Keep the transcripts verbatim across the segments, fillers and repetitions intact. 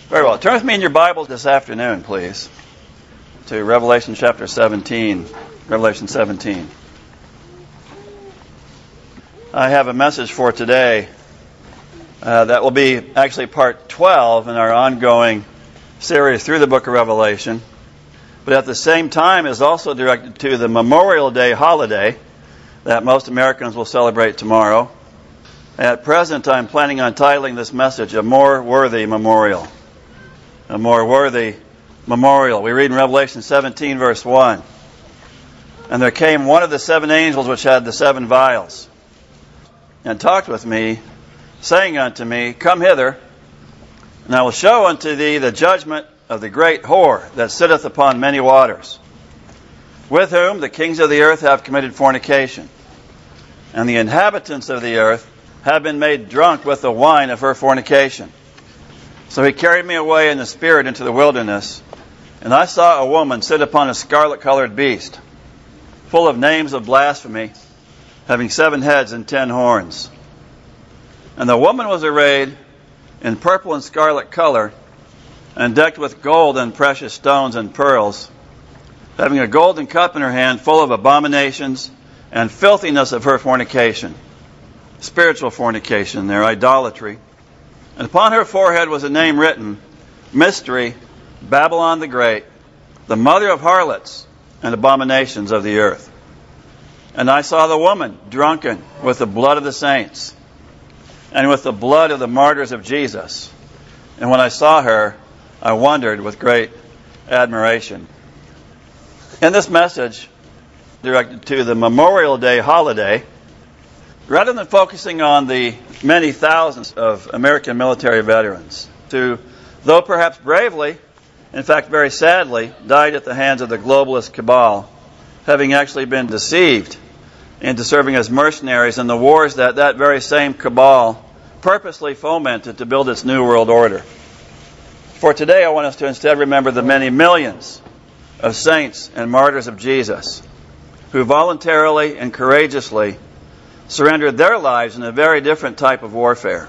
Very well. Turn with me in your Bible this afternoon, please, to Revelation chapter seventeen. Revelation seventeen. I have a message for today uh, that will be actually part twelve in our ongoing series through the book of Revelation, but at the same time is also directed to the Memorial Day holiday that most Americans will celebrate tomorrow. At present, I'm planning on titling this message, A More Worthy Memorial. A more worthy memorial. We read in Revelation seventeen, verse one. And there came one of the seven angels which had the seven vials, and talked with me, saying unto me, Come hither, and I will show unto thee the judgment of the great whore that sitteth upon many waters, with whom the kings of the earth have committed fornication, and the inhabitants of the earth have been made drunk with the wine of her fornication. So he carried me away in the spirit into the wilderness, and I saw a woman sit upon a scarlet-colored beast, full of names of blasphemy, having seven heads and ten horns. And the woman was arrayed in purple and scarlet color, and decked with gold and precious stones and pearls, having a golden cup in her hand full of abominations and filthiness of her fornication, spiritual fornication, their idolatry. And upon her forehead was a name written, Mystery, Babylon the Great, the mother of harlots and abominations of the earth. And I saw the woman drunken with the blood of the saints, and with the blood of the martyrs of Jesus. And when I saw her, I wondered with great admiration. In this message, directed to the Memorial Day holiday, rather than focusing on the many thousands of American military veterans who, though perhaps bravely, in fact very sadly, died at the hands of the globalist cabal, having actually been deceived into serving as mercenaries in the wars that that very same cabal purposely fomented to build its new world order. For today, I want us to instead remember the many millions of saints and martyrs of Jesus who voluntarily and courageously surrendered their lives in a very different type of warfare.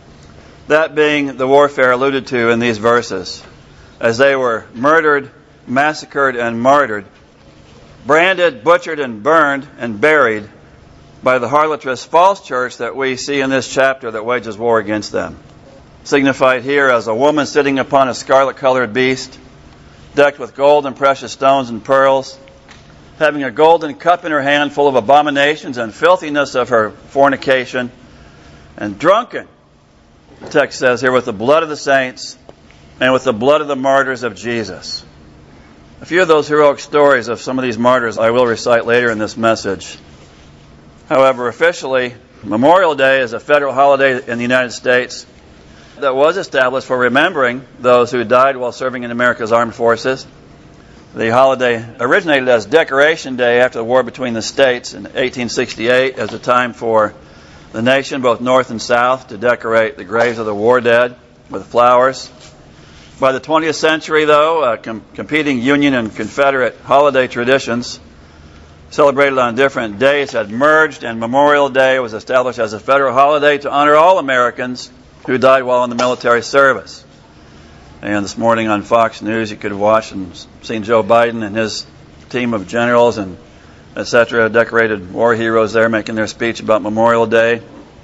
That being the warfare alluded to in these verses, as they were murdered, massacred, and martyred, branded, butchered, and burned, and buried by the harlotrous false church that we see in this chapter that wages war against them. Signified here as a woman sitting upon a scarlet-colored beast, decked with gold and precious stones and pearls, having a golden cup in her hand full of abominations and filthiness of her fornication, and drunken, the text says here, with the blood of the saints and with the blood of the martyrs of Jesus. A few of those heroic stories of some of these martyrs I will recite later in this message. However, officially, Memorial Day is a federal holiday in the United States that was established for remembering those who died while serving in America's armed forces. The holiday originated as Decoration Day after the war between the states in eighteen sixty-eight as a time for the nation, both North and South, to decorate the graves of the war dead with flowers. By the twentieth century, though, uh, com- competing Union and Confederate holiday traditions celebrated on different days had merged, and Memorial Day was established as a federal holiday to honor all Americans who died while in the military service. And this morning on Fox News, you could have watched and seen Joe Biden and his team of generals and et cetera, decorated war heroes there making their speech about Memorial Day.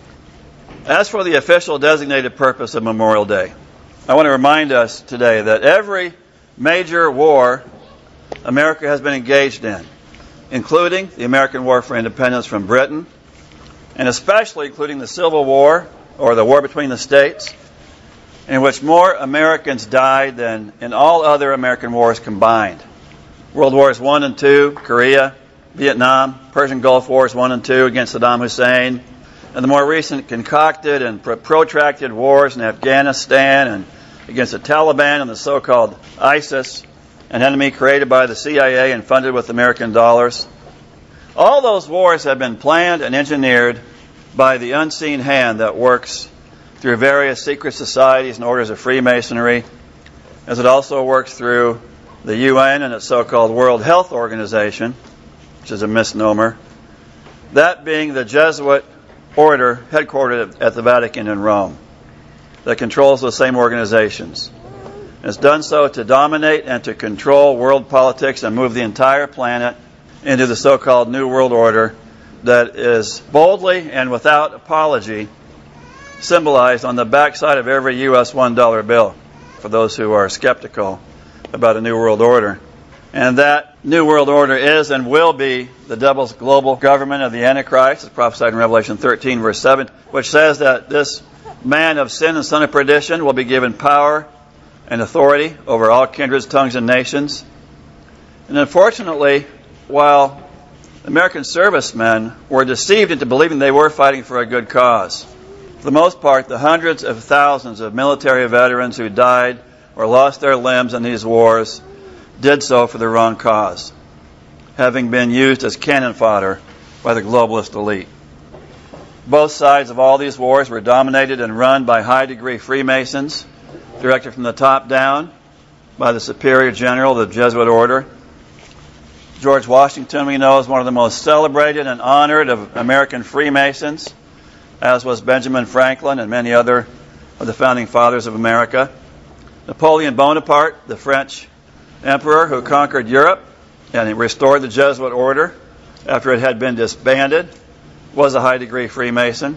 As for the official designated purpose of Memorial Day, I want to remind us today that every major war America has been engaged in, including the American War for Independence from Britain, and especially including the Civil War, or the war between the states, in which more Americans died than in all other American wars combined. World Wars One and Two, Korea, Vietnam, Persian Gulf Wars One and Two against Saddam Hussein, and the more recent concocted and protracted wars in Afghanistan and against the Taliban and the so-called ISIS, an enemy created by the C I A and funded with American dollars. All those wars have been planned and engineered by the unseen hand that works through various secret societies and orders of Freemasonry, as it also works through the U N and its so-called World Health Organization, which is a misnomer, that being the Jesuit order headquartered at the Vatican in Rome that controls those same organizations. has done so to dominate and to control world politics and move the entire planet into the so-called New World Order that is boldly and without apology symbolized on the backside of every U S one dollar bill, for those who are skeptical about a New World Order. And that New World Order is and will be the devil's global government of the Antichrist, as prophesied in Revelation thirteen, verse seven, which says that this man of sin and son of perdition will be given power and authority over all kindreds, tongues, and nations. And unfortunately, while American servicemen were deceived into believing they were fighting for a good cause, for the most part, the hundreds of thousands of military veterans who died or lost their limbs in these wars did so for the wrong cause, having been used as cannon fodder by the globalist elite. Both sides of all these wars were dominated and run by high-degree Freemasons, directed from the top down by the superior general of the Jesuit order. George Washington, we know, is one of the most celebrated and honored of American Freemasons, as was Benjamin Franklin and many other of the founding fathers of America. Napoleon Bonaparte, the French emperor who conquered Europe and he restored the Jesuit order after it had been disbanded, was a high-degree Freemason.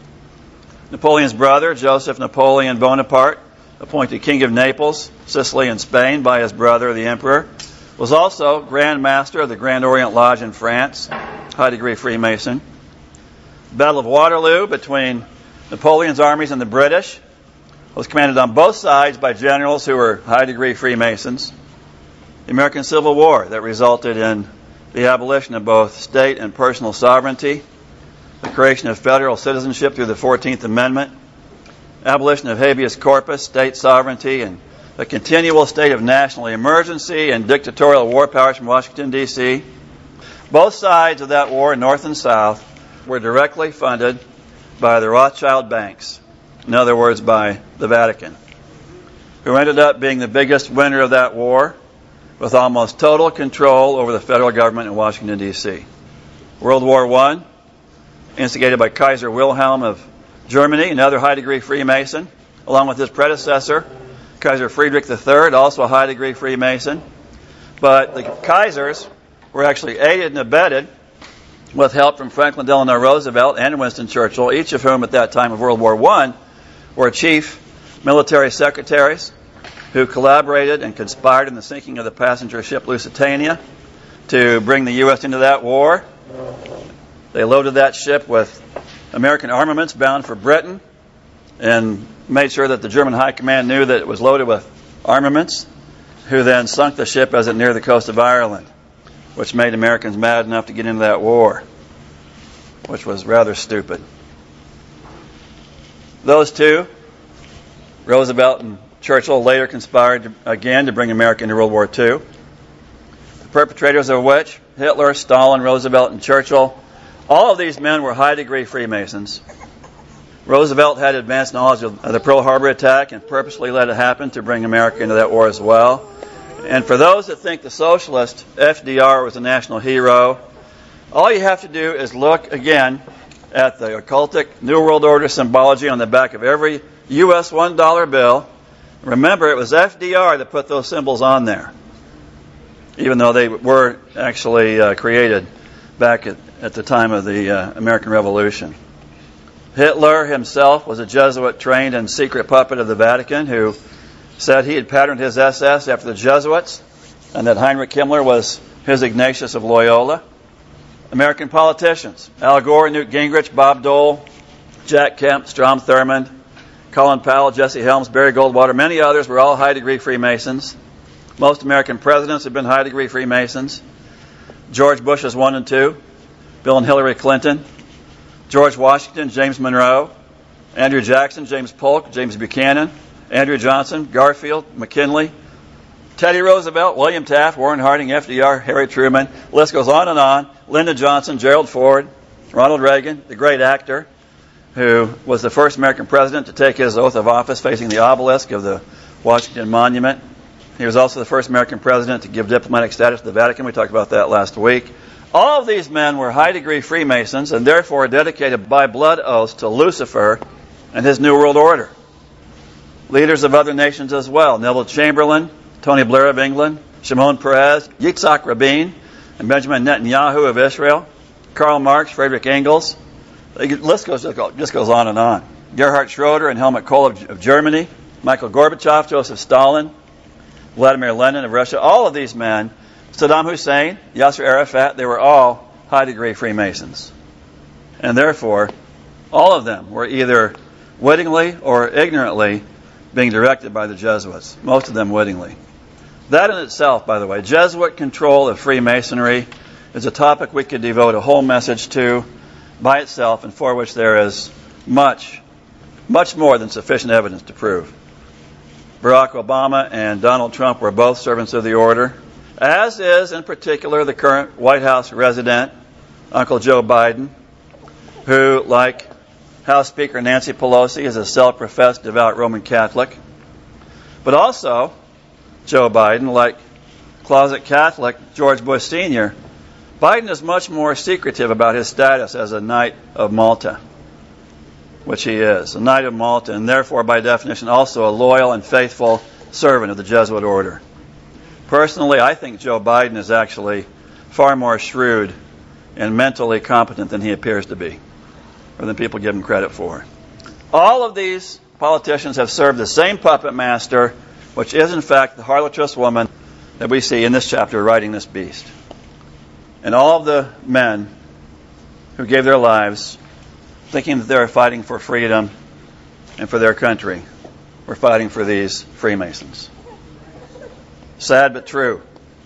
Napoleon's brother, Joseph Napoleon Bonaparte, appointed King of Naples, Sicily, and Spain by his brother, the Emperor, was also Grand Master of the Grand Orient Lodge in France, high-degree Freemason. The Battle of Waterloo between Napoleon's armies and the British was commanded on both sides by generals who were high-degree Freemasons. The American Civil War that resulted in the abolition of both state and personal sovereignty, the creation of federal citizenship through the fourteenth Amendment, abolition of habeas corpus, state sovereignty, and a continual state of national emergency and dictatorial war powers from Washington, D C Both sides of that war, North and South, were directly funded by the Rothschild banks, in other words, by the Vatican, who ended up being the biggest winner of that war with almost total control over the federal government in Washington, D C World War One, instigated by Kaiser Wilhelm of Germany, another high-degree Freemason, along with his predecessor, Kaiser Friedrich the Third, also a high-degree Freemason. But the Kaisers were actually aided and abetted with help from Franklin Delano Roosevelt and Winston Churchill, each of whom at that time of World War One were chief military secretaries who collaborated and conspired in the sinking of the passenger ship Lusitania to bring the U S into that war. They loaded that ship with American armaments bound for Britain and made sure that the German high command knew that it was loaded with armaments, who then sunk the ship as it neared the coast of Ireland, which made Americans mad enough to get into that war, which was rather stupid. Those two, Roosevelt and Churchill, later conspired again to bring America into World War Two. The perpetrators of which, Hitler, Stalin, Roosevelt, and Churchill, all of these men were high-degree Freemasons. Roosevelt had advanced knowledge of the Pearl Harbor attack and purposely let it happen to bring America into that war as well. And for those that think the socialist F D R was a national hero, all you have to do is look again at the occultic New World Order symbology on the back of every U S one dollar bill. Remember, it was F D R that put those symbols on there, even though they were actually uh, created back at, at the time of the uh, American Revolution. Hitler himself was a Jesuit trained and secret puppet of the Vatican who said he had patterned his S S after the Jesuits and that Heinrich Himmler was his Ignatius of Loyola. American politicians, Al Gore, Newt Gingrich, Bob Dole, Jack Kemp, Strom Thurmond, Colin Powell, Jesse Helms, Barry Goldwater, many others were all high-degree Freemasons. Most American presidents have been high-degree Freemasons. George Bush is one and two. Bill and Hillary Clinton. George Washington, James Monroe. Andrew Jackson, James Polk, James Buchanan. Andrew Johnson, Garfield, McKinley. Teddy Roosevelt, William Taft, Warren Harding, F D R, Harry Truman. The list goes on and on. Lyndon Johnson, Gerald Ford, Ronald Reagan, the great actor, who was the first American president to take his oath of office facing the obelisk of the Washington Monument. He was also the first American president to give diplomatic status to the Vatican. We talked about that last week. All of these men were high-degree Freemasons and therefore dedicated by blood oaths to Lucifer and his New World Order. leaders of other nations as well. Neville Chamberlain, Tony Blair of England, Shimon Peres, Yitzhak Rabin, and Benjamin Netanyahu of Israel, Karl Marx, Friedrich Engels. The list goes, just goes on and on. Gerhard Schroeder and Helmut Kohl of, of Germany, Michael Gorbachev, Joseph Stalin, Vladimir Lenin of Russia. All of these men, Saddam Hussein, Yasser Arafat, they were all high-degree Freemasons. And therefore, all of them were either wittingly or ignorantly being directed by the Jesuits, most of them wittingly. That in itself, by the way, Jesuit control of Freemasonry is a topic we could devote a whole message to by itself, and for which there is much, much more than sufficient evidence to prove. Barack Obama and Donald Trump were both servants of the order, as is in particular the current White House resident, Uncle Joe Biden, who, like House Speaker Nancy Pelosi, is a self-professed devout Roman Catholic. But also, Joe Biden, like closet Catholic George Bush Senior, Biden is much more secretive about his status as a Knight of Malta, which he is, a Knight of Malta, and therefore, by definition, also a loyal and faithful servant of the Jesuit order. Personally, I think Joe Biden is actually far more shrewd and mentally competent than he appears to be, or than people give him credit for. All of these politicians have served the same puppet master, which is in fact the harlotrous woman that we see in this chapter riding this beast. And all of the men who gave their lives thinking that they were fighting for freedom and for their country were fighting for these Freemasons. Sad but true.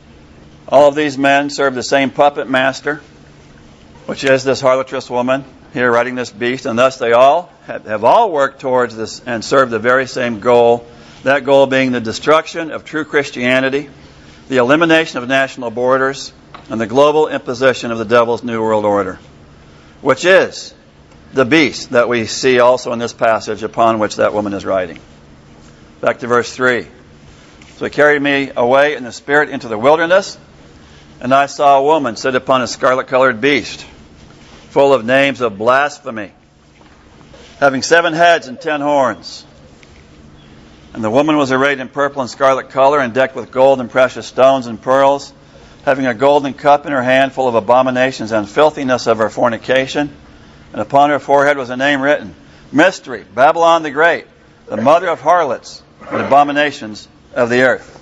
All of these men served the same puppet master, which is this harlotrous woman here riding this beast, and thus they all have, have all worked towards this and served the very same goal, that goal being the destruction of true Christianity, the elimination of national borders, and the global imposition of the devil's new world order, which is the beast that we see also in this passage upon which that woman is riding. Back to verse three. So he carried me away in the spirit into the wilderness, and I saw a woman sit upon a scarlet-colored beast, full of names of blasphemy, having seven heads and ten horns. And the woman was arrayed in purple and scarlet color, and decked with gold and precious stones and pearls, having a golden cup in her hand full of abominations and filthiness of her fornication. And upon her forehead was a name written, Mystery, Babylon the Great, the mother of harlots and abominations of the earth.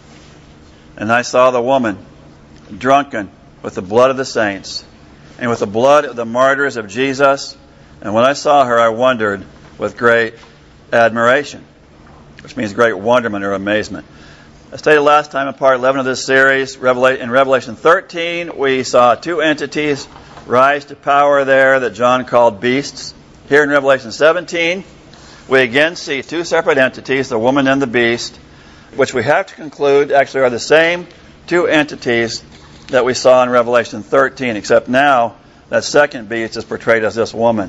And I saw the woman drunken with the blood of the saints and with the blood of the martyrs of Jesus. And when I saw her, I wondered with great admiration, which means great wonderment or amazement. I stated last time in part eleven of this series, in Revelation thirteen, we saw two entities rise to power there that John called beasts. Here in Revelation seventeen, we again see two separate entities, the woman and the beast, which we have to conclude actually are the same two entities that we saw in Revelation thirteen, except now that second beast is portrayed as this woman.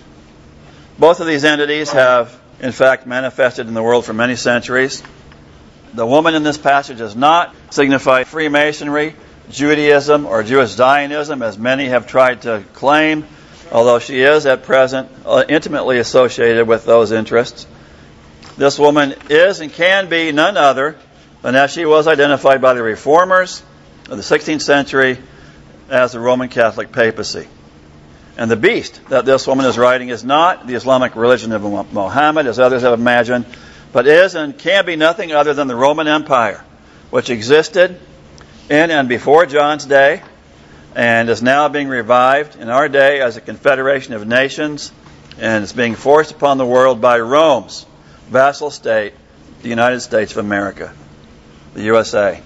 Both of these entities have, in fact, manifested in the world for many centuries. The woman in this passage does not signify Freemasonry, Judaism, or Jewish Zionism, as many have tried to claim, although she is at present intimately associated with those interests. This woman is and can be none other than as she was identified by the Reformers of the sixteenth century as the Roman Catholic papacy. And the beast that this woman is riding is not the Islamic religion of Muhammad, as others have imagined, but is and can be nothing other than the Roman Empire, which existed in and before John's day, and is now being revived in our day as a confederation of nations, and is being forced upon the world by Rome's vassal state, the United States of America, the U S A.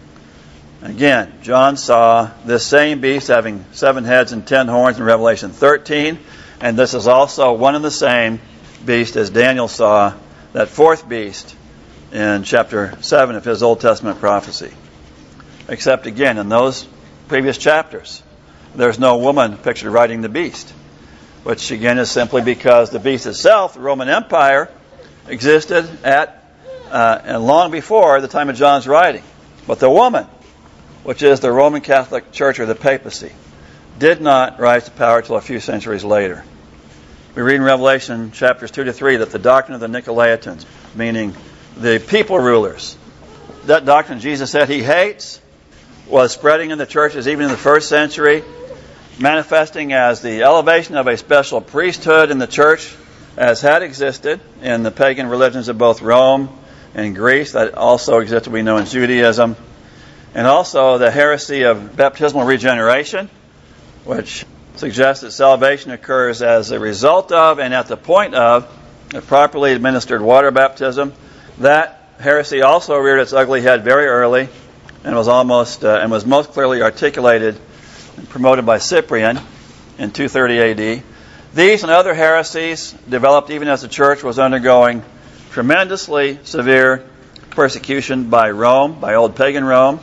Again, John saw this same beast having seven heads and ten horns in Revelation thirteen, and this is also one and the same beast as Daniel saw that fourth beast in chapter seven of his Old Testament prophecy. Except again, in those previous chapters, there's no woman pictured riding the beast, which again is simply because the beast itself, the Roman Empire, existed at uh, and long before the time of John's writing. But the woman, which is the Roman Catholic Church or the papacy, did not rise to power until a few centuries later. We read in Revelation chapters two to three that the doctrine of the Nicolaitans, meaning the people rulers. That doctrine Jesus said he hates was spreading in the churches even in the first century, manifesting as the elevation of a special priesthood in the church as had existed in the pagan religions of both Rome and Greece. That also existed, we know, in Judaism. And also the heresy of baptismal regeneration, which suggests that salvation occurs as a result of and at the point of a properly administered water baptism. That heresy also reared its ugly head very early and was almost uh, and was most clearly articulated and promoted by Cyprian in two thirty A D. These and other heresies developed even as the church was undergoing tremendously severe persecution by Rome, by old pagan Rome,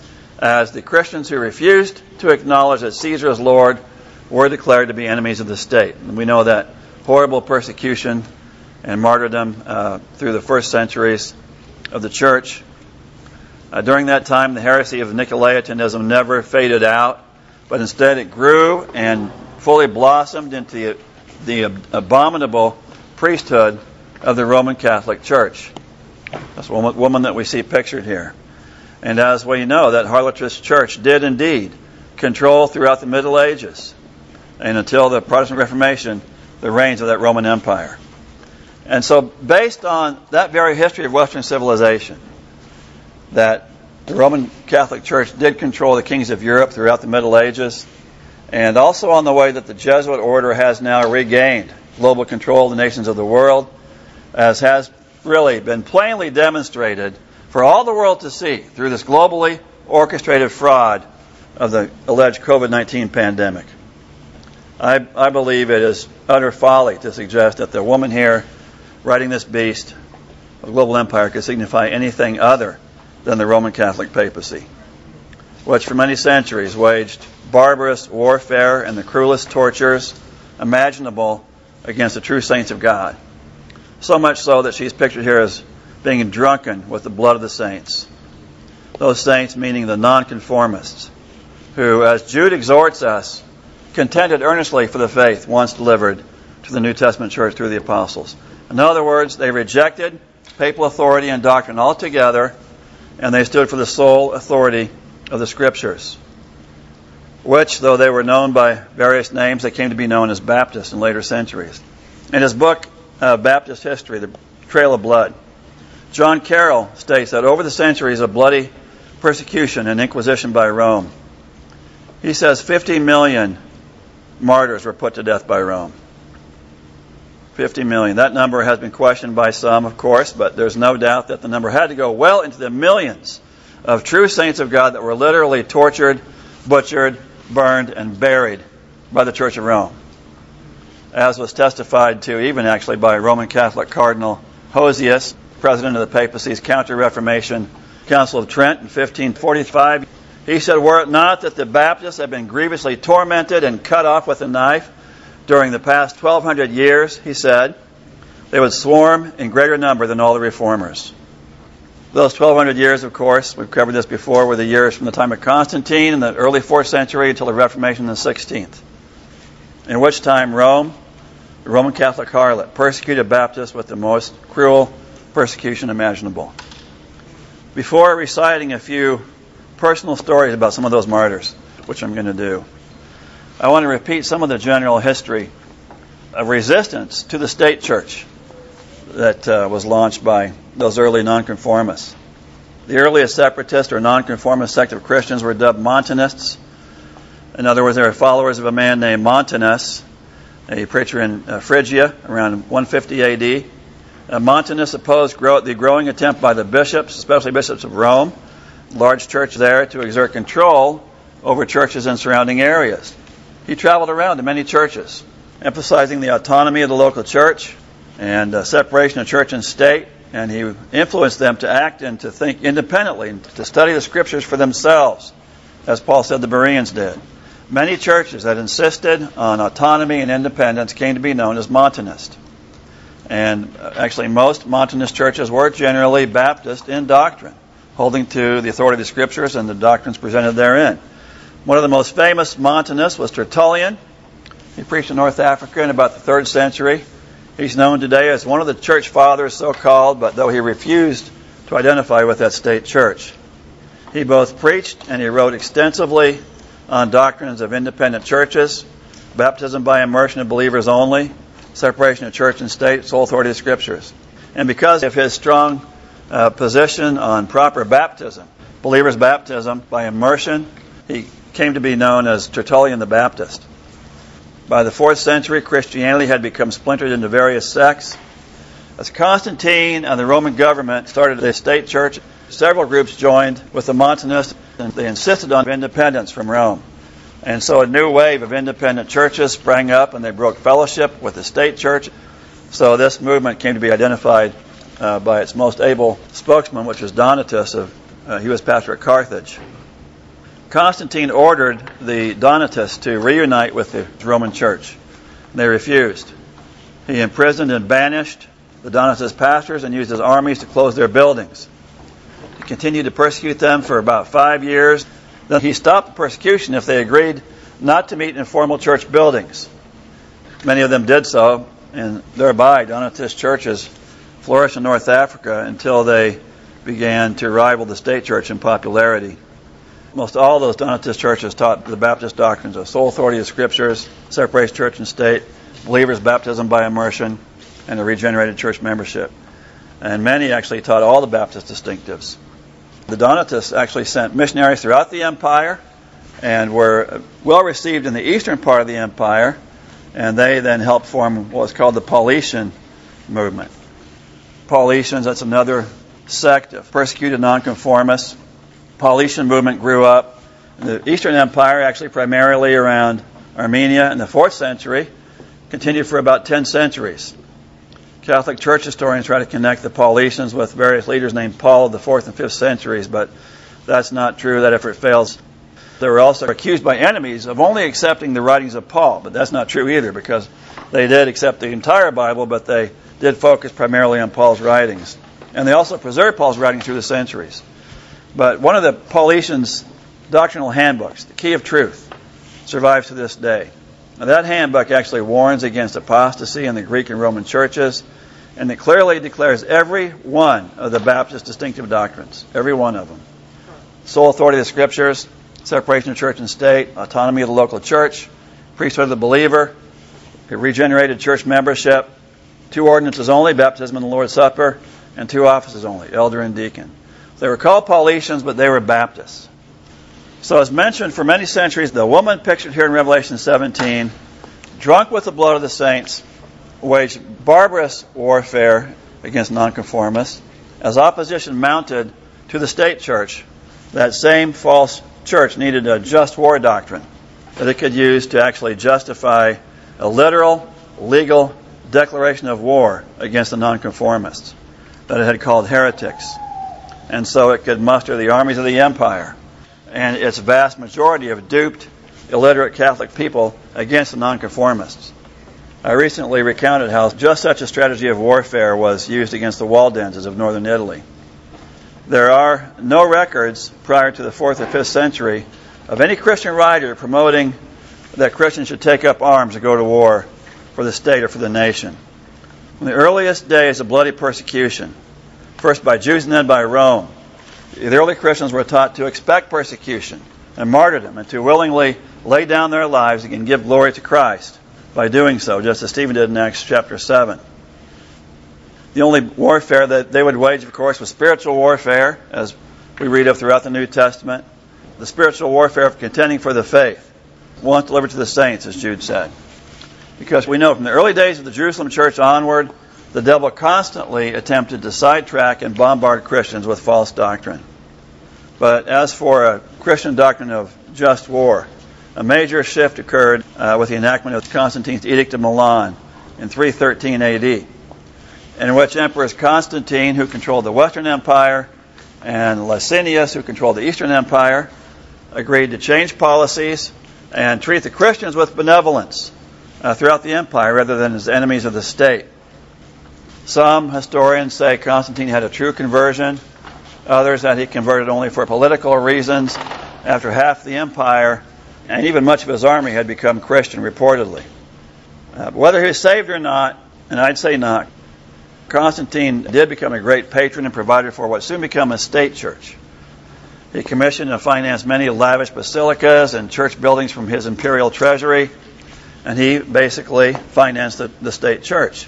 as the Christians who refused to acknowledge that Caesar is Lord were declared to be enemies of the state. And we know that horrible persecution and martyrdom uh, through the first centuries of the church. Uh, during that time, the heresy of Nicolaitanism never faded out, but instead it grew and fully blossomed into the, the abominable priesthood of the Roman Catholic Church. That's the woman, woman that we see pictured here. And as we know, that harlotous church did indeed control throughout the Middle Ages and until the Protestant Reformation, the reigns of that Roman Empire. And so based on that very history of Western civilization, that the Roman Catholic Church did control the kings of Europe throughout the Middle Ages, and also on the way that the Jesuit order has now regained global control of the nations of the world, as has really been plainly demonstrated for all the world to see through this globally orchestrated fraud of the alleged covid nineteen pandemic. I, I believe it is utter folly to suggest that the woman here writing this beast of global empire could signify anything other than the Roman Catholic papacy, which for many centuries waged barbarous warfare and the cruelest tortures imaginable against the true saints of God. So much so that she's pictured here as being drunken with the blood of the saints. Those saints meaning the nonconformists, who, as Jude exhorts us, contended earnestly for the faith once delivered to the New Testament church through the apostles. In other words, they rejected papal authority and doctrine altogether, and they stood for the sole authority of the Scriptures, which, though they were known by various names, they came to be known as Baptists in later centuries. In his book, uh, Baptist History, The Trail of Blood, John Carroll states that over the centuries of bloody persecution and inquisition by Rome, he says fifty million martyrs were put to death by Rome. fifty million. That number has been questioned by some, of course, but there's no doubt that the number had to go well into the millions of true saints of God that were literally tortured, butchered, burned, and buried by the Church of Rome, as was testified to even actually by Roman Catholic Cardinal Hosius, president of the papacy's Counter-Reformation Council of Trent in fifteen forty-five. He said, "Were it not that the Baptists have been grievously tormented and cut off with a knife during the past twelve hundred years," he said, "they would swarm in greater number than all the reformers." Those twelve hundred years, of course, we've covered this before, were the years from the time of Constantine in the early fourth century until the Reformation in the sixteenth, in which time Rome, the Roman Catholic harlot, persecuted Baptists with the most cruel persecution imaginable. Before reciting a few personal stories about some of those martyrs, which I'm going to do, I want to repeat some of the general history of resistance to the state church that uh, was launched by those early nonconformists. The earliest separatist or nonconformist sect of Christians were dubbed Montanists. In other words, they were followers of a man named Montanus, a preacher in uh, Phrygia around one fifty A D. Uh, Montanus opposed grow- the growing attempt by the bishops, especially bishops of Rome, large church there, to exert control over churches in surrounding areas. He traveled around to many churches, emphasizing the autonomy of the local church and uh, separation of church and state, and he influenced them to act and to think independently, and to study the Scriptures for themselves, as Paul said the Bereans did. Many churches that insisted on autonomy and independence came to be known as Montanist. And uh, actually most Montanist churches were generally Baptist in doctrine, holding to the authority of the Scriptures and the doctrines presented therein. One of the most famous Montanists was Tertullian. He preached in North Africa in about the third century. He's known today as one of the church fathers, so-called, but though he refused to identify with that state church. He both preached and he wrote extensively on doctrines of independent churches, baptism by immersion of believers only, separation of church and state, sole authority of Scriptures. And because of his strong uh, position on proper baptism, believers' baptism by immersion, he came to be known as Tertullian the Baptist. By the fourth century, Christianity had become splintered into various sects. As Constantine and the Roman government started the state church, several groups joined with the Montanists, and they insisted on independence from Rome. And so a new wave of independent churches sprang up, and they broke fellowship with the state church. So this movement came to be identified uh, by its most able spokesman, which was Donatus. Of, uh, he was pastor at Carthage. Constantine ordered the Donatists to reunite with the Roman church. They refused. He imprisoned and banished the Donatist pastors and used his armies to close their buildings. He continued to persecute them for about five years. Then he stopped the persecution if they agreed not to meet in formal church buildings. Many of them did so, and thereby Donatist churches flourished in North Africa until they began to rival the state church in popularity. Most all those Donatist churches taught the Baptist doctrines of sole authority of Scriptures, separation of church and state, believers' baptism by immersion, and a regenerated church membership. And many actually taught all the Baptist distinctives. The Donatists actually sent missionaries throughout the empire and were well received in the eastern part of the empire, and they then helped form what was called the Paulician movement. Paulicians, that's another sect of persecuted nonconformists. Paulician movement grew up in the Eastern Empire, actually primarily around Armenia in the fourth century, continued for about ten centuries. Catholic Church historians try to connect the Paulicians with various leaders named Paul of the fourth and fifth centuries, but that's not true. That effort fails. They were also accused by enemies of only accepting the writings of Paul, but that's not true either, because they did accept the entire Bible, but they did focus primarily on Paul's writings. And they also preserved Paul's writings through the centuries. But one of the Paulicians' doctrinal handbooks, the Key of Truth, survives to this day. Now, that handbook actually warns against apostasy in the Greek and Roman churches, and it clearly declares every one of the Baptist distinctive doctrines, every one of them. Sole authority of the Scriptures, separation of church and state, autonomy of the local church, priesthood of the believer, regenerated church membership, two ordinances only, baptism and the Lord's Supper, and two offices only, elder and deacon. They were called Paulicians, but they were Baptists. So as mentioned, for many centuries, the woman pictured here in Revelation seventeen, drunk with the blood of the saints, waged barbarous warfare against nonconformists as opposition mounted to the state church. That same false church needed a just war doctrine that it could use to actually justify a literal, legal declaration of war against the nonconformists that it had called heretics. And so it could muster the armies of the empire and its vast majority of duped, illiterate Catholic people against the nonconformists. I recently recounted how just such a strategy of warfare was used against the Waldenses of northern Italy. There are no records prior to the fourth or fifth century of any Christian writer promoting that Christians should take up arms to go to war for the state or for the nation. In the earliest days of bloody persecution, first by Jews and then by Rome, the early Christians were taught to expect persecution and martyrdom and to willingly lay down their lives and give glory to Christ by doing so, just as Stephen did in Acts chapter seven. The only warfare that they would wage, of course, was spiritual warfare, as we read of throughout the New Testament. The spiritual warfare of contending for the faith, once delivered to the saints, as Jude said. Because we know from the early days of the Jerusalem church onward, the devil constantly attempted to sidetrack and bombard Christians with false doctrine. But as for a Christian doctrine of just war, a major shift occurred uh, with the enactment of Constantine's Edict of Milan in three thirteen A D, in which Emperors Constantine, who controlled the Western Empire, and Licinius, who controlled the Eastern Empire, agreed to change policies and treat the Christians with benevolence uh, throughout the empire rather than as enemies of the state. Some historians say Constantine had a true conversion. Others that he converted only for political reasons after half the empire and even much of his army had become Christian, reportedly. Uh, but whether he was saved or not, And I'd say not. Constantine did become a great patron and provider for what soon became a state church. He commissioned and financed many lavish basilicas and church buildings from his imperial treasury, and he basically financed the, the state church.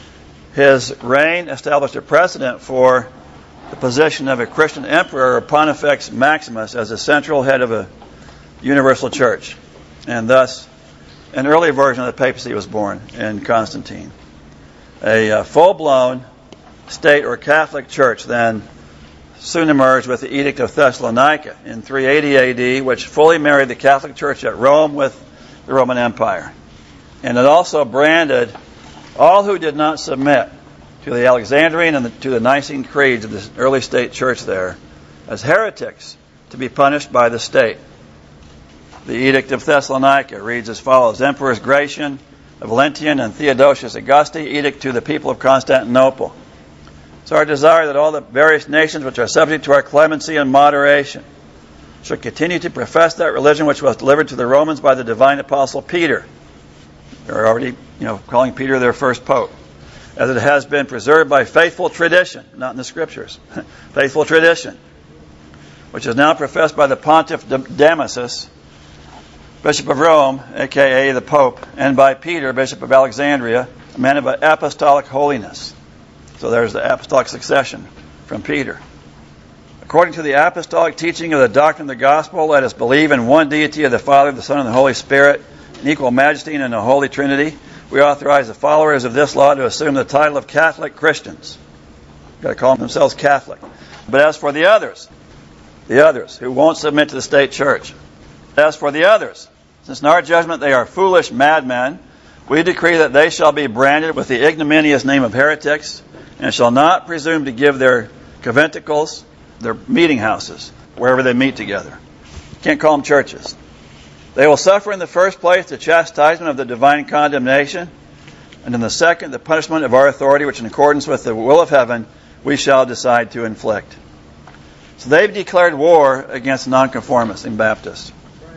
His reign established a precedent for the position of a Christian emperor or Pontifex Maximus as the central head of a universal church. And thus, an early version of the papacy was born in Constantine. A uh, full-blown state or Catholic church then soon emerged with the Edict of Thessalonica in three eighty A D, which fully married the Catholic Church at Rome with the Roman Empire. And it also branded all who did not submit to the Alexandrian and the, to the Nicene creeds of the early state church there as heretics to be punished by the state. The Edict of Thessalonica reads as follows: Emperors Gratian, Valentinian, and Theodosius Augusti, edict to the people of Constantinople. It's our desire that all the various nations which are subject to our clemency and moderation should continue to profess that religion which was delivered to the Romans by the divine apostle Peter. They're already, you know, calling Peter their first pope. As it has been preserved by faithful tradition, not in the scriptures, faithful tradition, which is now professed by the Pontiff Damasus, Bishop of Rome, aka the Pope, and by Peter, Bishop of Alexandria, a man of apostolic holiness. So there's the apostolic succession from Peter. According to the apostolic teaching of the doctrine of the gospel, let us believe in one deity of the Father, the Son, and the Holy Spirit, in equal majesty and in the Holy Trinity. We authorize the followers of this law to assume the title of Catholic Christians. You've got to call themselves Catholic. But as for the others, the others who won't submit to the state church, as for the others, since in our judgment they are foolish madmen, we decree that they shall be branded with the ignominious name of heretics, and shall not presume to give their conventicles, their meeting houses, wherever they meet together. You can't call them churches. They will suffer in the first place the chastisement of the divine condemnation, and in the second the punishment of our authority, which in accordance with the will of heaven we shall decide to inflict. So they've declared war against nonconformists and Baptists.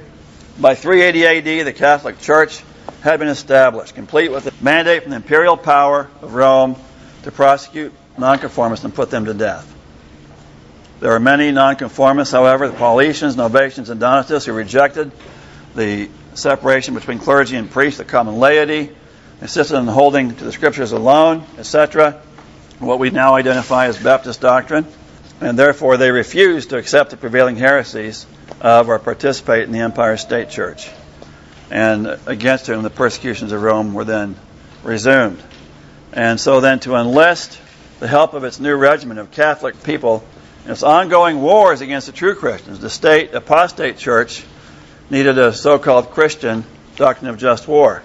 By three eighty A D, the Catholic Church had been established, complete with a mandate from the imperial power of Rome to prosecute nonconformists and put them to death. There are many nonconformists, however, the Paulicians, Novatians, and Donatists, who rejected the separation between clergy and priests, the common laity, insisted on holding to the scriptures alone, et cetera, what we now identify as Baptist doctrine, and therefore they refused to accept the prevailing heresies of or participate in the Empire State Church. And against whom the persecutions of Rome were then resumed. And so then to enlist the help of its new regiment of Catholic people in its ongoing wars against the true Christians, the state apostate church needed a so-called Christian doctrine of just war.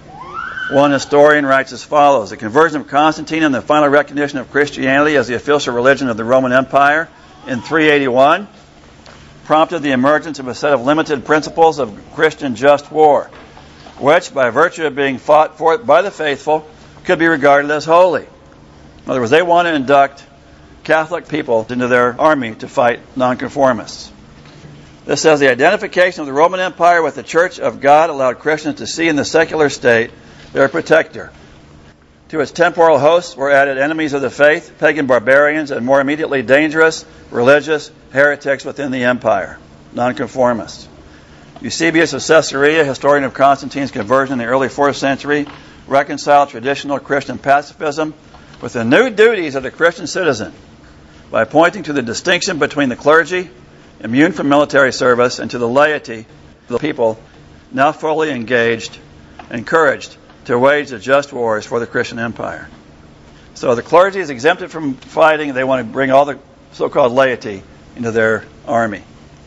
One historian writes as follows: the conversion of Constantine and the final recognition of Christianity as the official religion of the Roman Empire in three eighty-one prompted the emergence of a set of limited principles of Christian just war, which, by virtue of being fought for by the faithful, could be regarded as holy. In other words, they want to induct Catholic people into their army to fight nonconformists. This says the identification of the Roman Empire with the Church of God allowed Christians to see in the secular state their protector. To its temporal hosts were added enemies of the faith, pagan barbarians, and more immediately dangerous religious heretics within the empire, nonconformists. Eusebius of Caesarea, historian of Constantine's conversion in the early fourth century, reconciled traditional Christian pacifism with the new duties of the Christian citizen by pointing to the distinction between the clergy, immune from military service, and to the laity, the people now fully engaged, encouraged to wage the just wars for the Christian empire. So the clergy is exempted from fighting. They want to bring all the so-called laity into their army.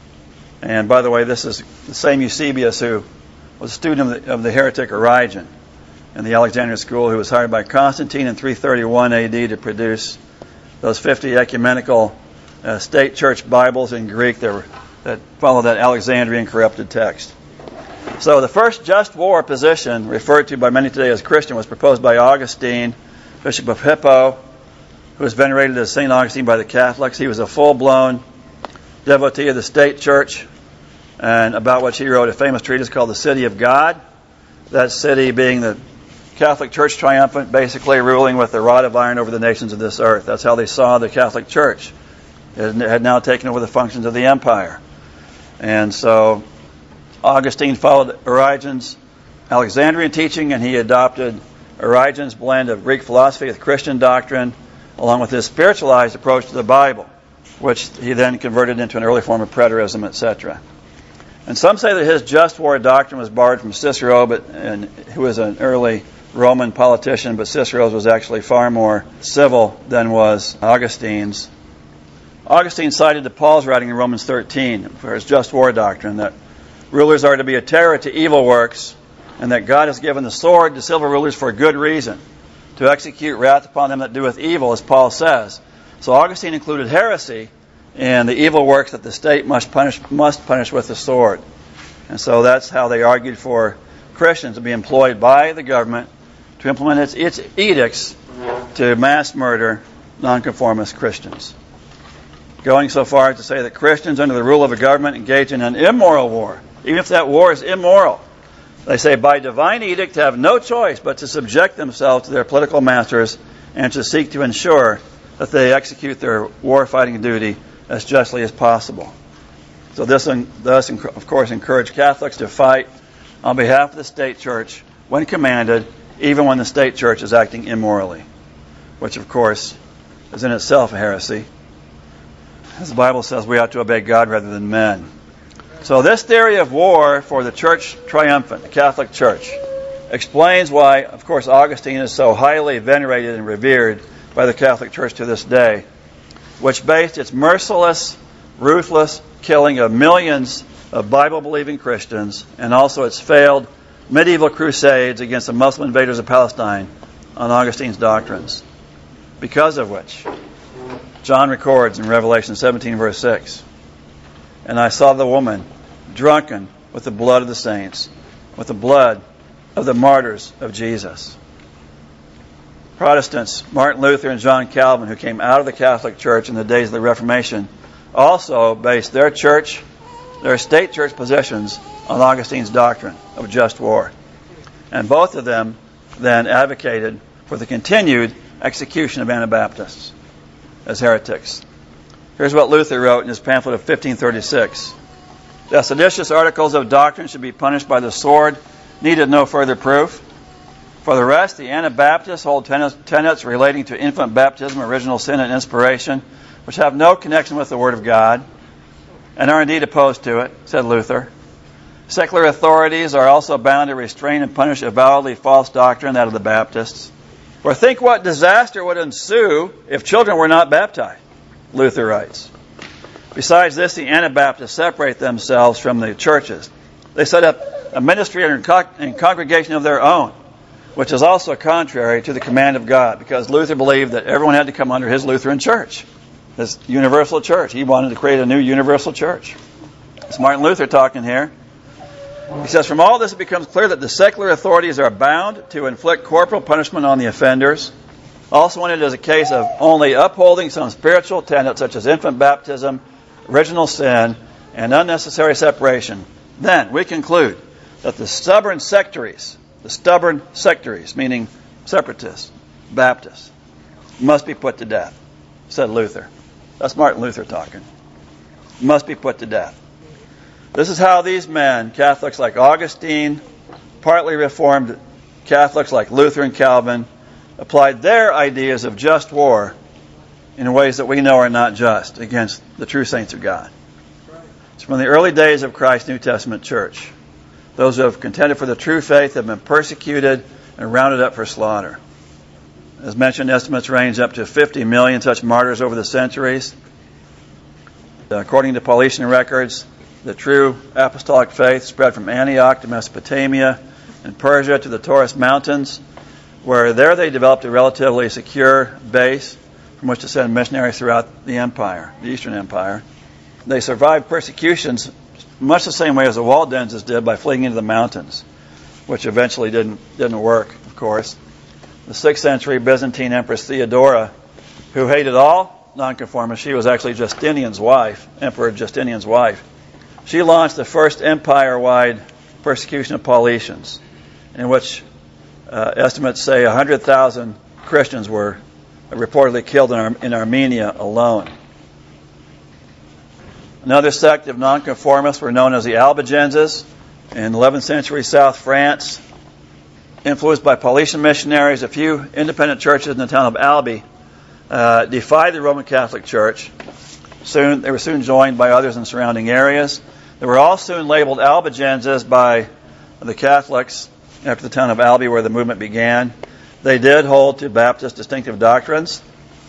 And by the way, this is the same Eusebius who was a student of the, of the heretic Origen in the Alexandrian school, who was hired by Constantine in three thirty-one A D to produce those fifty ecumenical uh, state church Bibles in Greek that, were, that follow that Alexandrian corrupted text. So the first just war position, referred to by many today as Christian, was proposed by Augustine, Bishop of Hippo, who was venerated as Saint Augustine by the Catholics. He was a full-blown devotee of the state church, and about which he wrote a famous treatise called The City of God, that city being the Catholic Church triumphant, basically ruling with a rod of iron over the nations of this earth. That's how they saw the Catholic Church. It had now taken over the functions of the empire. And so Augustine followed Origen's Alexandrian teaching, and he adopted Origen's blend of Greek philosophy with Christian doctrine, along with his spiritualized approach to the Bible, which he then converted into an early form of preterism, et cetera. And some say that his just war doctrine was borrowed from Cicero, but and who was an early Roman politician, but Cicero's was actually far more civil than was Augustine's. Augustine cited to Paul's writing in Romans thirteen for his just war doctrine that rulers are to be a terror to evil works, and that God has given the sword to civil rulers for good reason, to execute wrath upon them that doeth evil, as Paul says. So Augustine included heresy in the evil works that the state must punish must punish with the sword. And so that's how they argued for Christians to be employed by the government to implement its, its edicts to mass murder nonconformist Christians. Going so far as to say that Christians under the rule of a government engage in an immoral war, even if that war is immoral. They say by divine edict have no choice but to subject themselves to their political masters and to seek to ensure that they execute their war-fighting duty as justly as possible. So this thus, of course, encourage Catholics to fight on behalf of the state church when commanded, even when the state church is acting immorally, which, of course, is in itself a heresy. As the Bible says, we ought to obey God rather than men. So this theory of war for the church triumphant, the Catholic Church, explains why, of course, Augustine is so highly venerated and revered by the Catholic Church to this day, which based its merciless, ruthless killing of millions of Bible-believing Christians and also its failed medieval crusades against the Muslim invaders of Palestine on Augustine's doctrines. Because of which, John records in Revelation seventeen, verse six, "And I saw the woman drunken with the blood of the saints, with the blood of the martyrs of Jesus." Protestants, Martin Luther and John Calvin, who came out of the Catholic Church in the days of the Reformation, also based their church, their state church positions on Augustine's doctrine of just war. And both of them then advocated for the continued execution of Anabaptists as heretics. Here's what Luther wrote in his pamphlet of fifteen thirty-six. "The seditious articles of doctrine should be punished by the sword needed no further proof. For the rest, the Anabaptists hold tenets relating to infant baptism, original sin, and inspiration, which have no connection with the Word of God, and are indeed opposed to it," said Luther. "Secular authorities are also bound to restrain and punish avowedly false doctrine, that of the Baptists. For think what disaster would ensue if children were not baptized," Luther writes. Besides this, the Anabaptists separate themselves from the churches. They set up a ministry and congregation of their own, which is also contrary to the command of God, because Luther believed that everyone had to come under his Lutheran church, this universal church. He wanted to create a new universal church. It's Martin Luther talking here. He says, "From all this it becomes clear that the secular authorities are bound to inflict corporal punishment on the offenders. Also when it is a case of only upholding some spiritual tenet such as infant baptism, original sin, and unnecessary separation, then we conclude that the stubborn sectaries, the stubborn sectaries, meaning separatists, Baptists, must be put to death," said Luther. That's Martin Luther talking. Must be put to death. This is how these men, Catholics like Augustine, partly Reformed Catholics like Luther and Calvin, applied their ideas of just war in ways that we know are not just against the true saints of God. It's from the early days of Christ's New Testament church. Those who have contended for the true faith have been persecuted and rounded up for slaughter. As mentioned, estimates range up to fifty million such martyrs over the centuries. According to Paulician records, the true apostolic faith spread from Antioch to Mesopotamia and Persia to the Taurus Mountains, where there they developed a relatively secure base from which to send missionaries throughout the empire, the Eastern Empire. They survived persecutions much the same way as the Waldenses did, by fleeing into the mountains, which eventually didn't didn't work, of course. The sixth century Byzantine Empress Theodora, who hated all nonconformists, she was actually Justinian's wife, Emperor Justinian's wife. She launched the first empire-wide persecution of Paulicians, in which Uh, estimates say one hundred thousand Christians were reportedly killed in, Ar- in Armenia alone. Another sect of nonconformists were known as the Albigenses in eleventh century South France. Influenced by Paulician missionaries, a few independent churches in the town of Albi uh, defied the Roman Catholic Church. Soon, they were soon joined by others in surrounding areas. They were all soon labeled Albigenses by the Catholics after the town of Albi, where the movement began. They did hold to Baptist distinctive doctrines,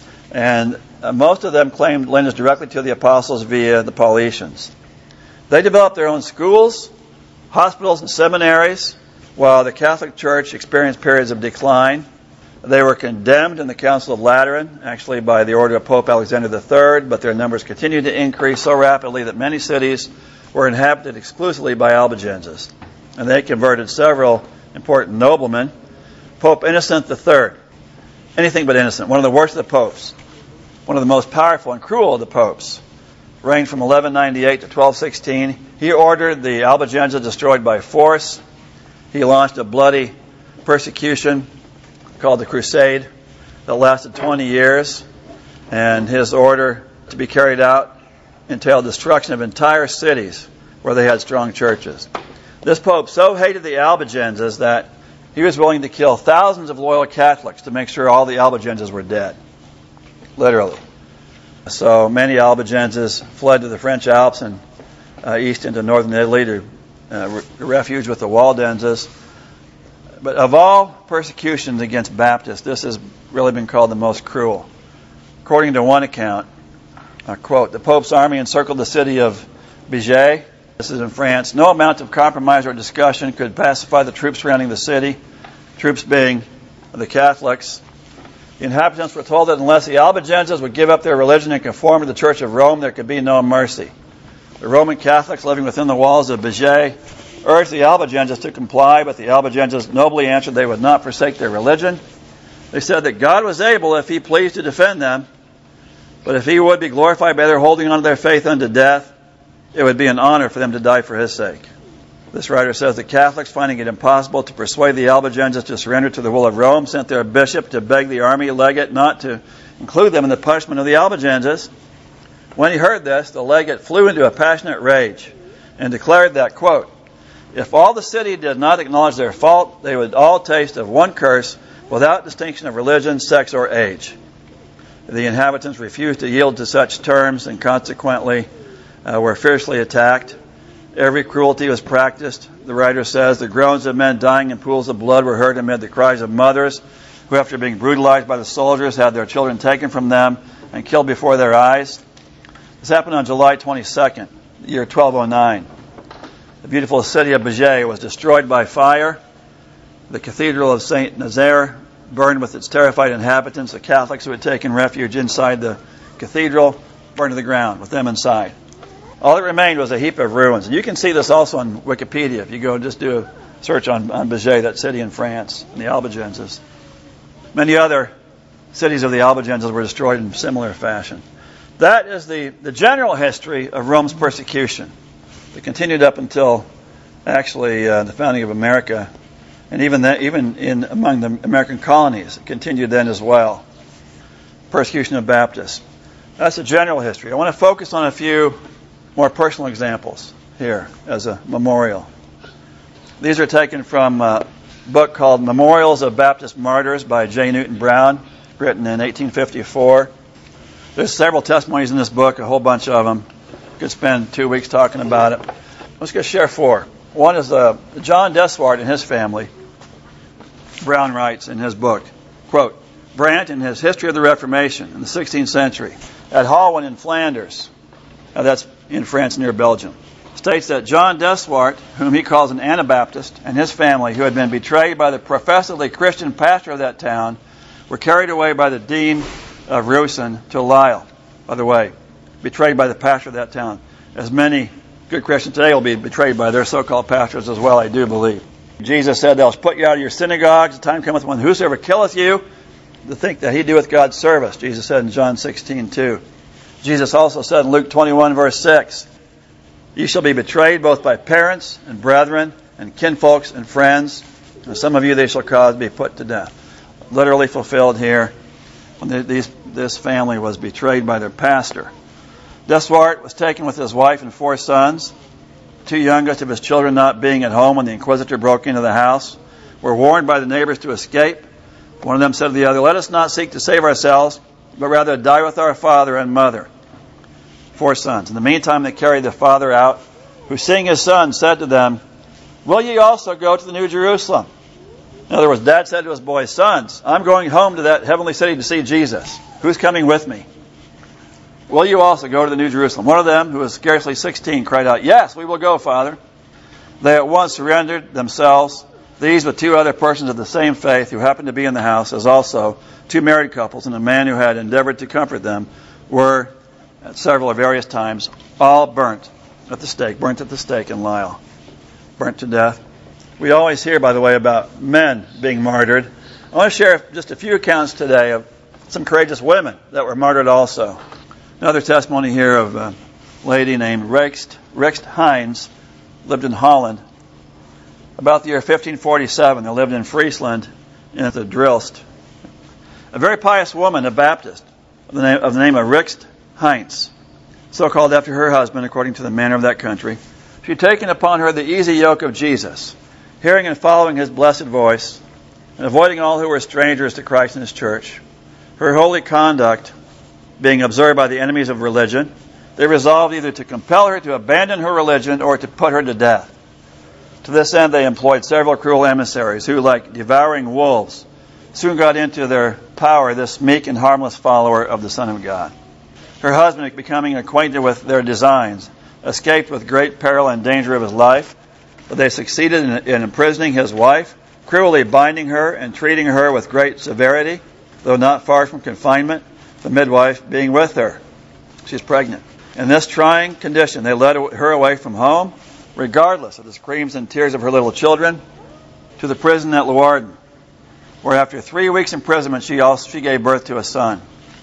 and uh, most of them claimed lineage directly to the apostles via the Paulicians. They developed their own schools, hospitals, and seminaries, while the Catholic Church experienced periods of decline. They were condemned in the Council of Lateran, actually by the order of Pope Alexander the Third, but their numbers continued to increase so rapidly that many cities were inhabited exclusively by Albigenses. And they converted several important noblemen. Pope Innocent the Third, anything but innocent, one of the worst of the popes, one of the most powerful and cruel of the popes, reigned from eleven ninety-eight to twelve sixteen. He ordered the Albigenses destroyed by force. He launched a bloody persecution called the Crusade that lasted twenty years, and his order to be carried out entailed destruction of entire cities where they had strong churches. This pope so hated the Albigenses that he was willing to kill thousands of loyal Catholics to make sure all the Albigenses were dead. Literally. So many Albigenses fled to the French Alps and uh, east into northern Italy to uh, re- refuge with the Waldenses. But of all persecutions against Baptists, this has really been called the most cruel. According to one account, uh, quote, the Pope's army encircled the city of Béziers. This is in France. No amount of compromise or discussion could pacify the troops surrounding the city, troops being the Catholics. The inhabitants were told that unless the Albigenses would give up their religion and conform to the Church of Rome, there could be no mercy. The Roman Catholics living within the walls of Béziers urged the Albigenses to comply, but the Albigenses nobly answered they would not forsake their religion. They said that God was able, if He pleased, to defend them, but if He would be glorified by their holding on to their faith unto death, it would be an honor for them to die for His sake. This writer says the Catholics, finding it impossible to persuade the Albigenses to surrender to the will of Rome, sent their bishop to beg the army legate not to include them in the punishment of the Albigenses. When he heard this, the legate flew into a passionate rage and declared that, quote, if all the city did not acknowledge their fault, they would all taste of one curse without distinction of religion, sex, or age. The inhabitants refused to yield to such terms and consequently uh, were fiercely attacked. Every cruelty was practiced. The writer says the groans of men dying in pools of blood were heard amid the cries of mothers who, after being brutalized by the soldiers, had their children taken from them and killed before their eyes. This happened on July twenty-second, the year twelve oh nine. The beautiful city of Béziers was destroyed by fire. The cathedral of Saint Nazaire burned with its terrified inhabitants. The Catholics who had taken refuge inside the cathedral burned to the ground with them inside. All that remained was a heap of ruins. And you can see this also on Wikipedia. If you go and just do a search on, on Béziers, that city in France, and the Albigenses. Many other cities of the Albigenses were destroyed in similar fashion. That is the, the general history of Rome's persecution. It continued up until actually uh, the founding of America, and even that, even in among the American colonies, it continued then as well. Persecution of Baptists. That's the general history. I want to focus on a few more personal examples here as a memorial. These are taken from a book called Memorials of Baptist Martyrs by J. Newton Brown, written in eighteen fifty-four. There's several testimonies in this book, a whole bunch of them. Could spend two weeks talking about it. Let's just share four. One is uh, John Deswart and his family. Brown writes in his book, quote, Brant, in his History of the Reformation in the sixteenth century, at Halwen in Flanders, now that's in France near Belgium, states that John Deswart, whom he calls an Anabaptist, and his family, who had been betrayed by the professedly Christian pastor of that town, were carried away by the dean of Reusen to Lille. By the way, betrayed by the pastor of that town. As many good Christians today will be betrayed by their so-called pastors as well, I do believe. Jesus said, they'll put you out of your synagogues. The time cometh when whosoever killeth you, to think that he doeth God's service. Jesus said in John sixteen two. Jesus also said in Luke twenty-one, verse six, ye shall be betrayed both by parents and brethren and kinfolks and friends, And some of you they shall cause to be put to death. Literally fulfilled here when the, these, this family was betrayed by their pastor. Desuart was taken with his wife and four sons. Two youngest of his children not being at home when the inquisitor broke into the house, were warned by the neighbors to escape. One of them said to the other, "Let us not seek to save ourselves, but rather die with our father and mother." Four sons. In the meantime, they carried the father out, who seeing his son said to them, "Will ye also go to the New Jerusalem?" In other words, Dad said to his boys, "Sons, I'm going home to that heavenly city to see Jesus. Who's coming with me? Will you also go to the New Jerusalem?" One of them, who was scarcely sixteen, cried out, "Yes, we will go, Father." They at once surrendered themselves, these with two other persons of the same faith who happened to be in the house, as also two married couples and a man who had endeavored to comfort them, were at several or various times all burnt at the stake, burnt at the stake in Lisle, burnt to death. We always hear, by the way, about men being martyred. I want to share just a few accounts today of some courageous women that were martyred also. Another testimony here of a lady named Rext, Rext Heinz, lived in Holland. About the year fifteen forty-seven, they lived in Friesland in the Drilst. A very pious woman, a Baptist, of the name of, the name of Rext Heinz, so called after her husband, according to the manner of that country. She had taken upon her the easy yoke of Jesus, hearing and following his blessed voice, and avoiding all who were strangers to Christ and his church. Her holy conduct being observed by the enemies of religion, they resolved either to compel her to abandon her religion or to put her to death. To this end, they employed several cruel emissaries who, like devouring wolves, soon got into their power this meek and harmless follower of the Son of God. Her husband, becoming acquainted with their designs, escaped with great peril and danger of his life, but they succeeded in, in imprisoning his wife, cruelly binding her and treating her with great severity, though not far from confinement, the midwife being with her. She's pregnant. In this trying condition, they led her away from home, regardless of the screams and tears of her little children, to the prison at Leeuwarden, where after three weeks' imprisonment, she also she gave birth to a son.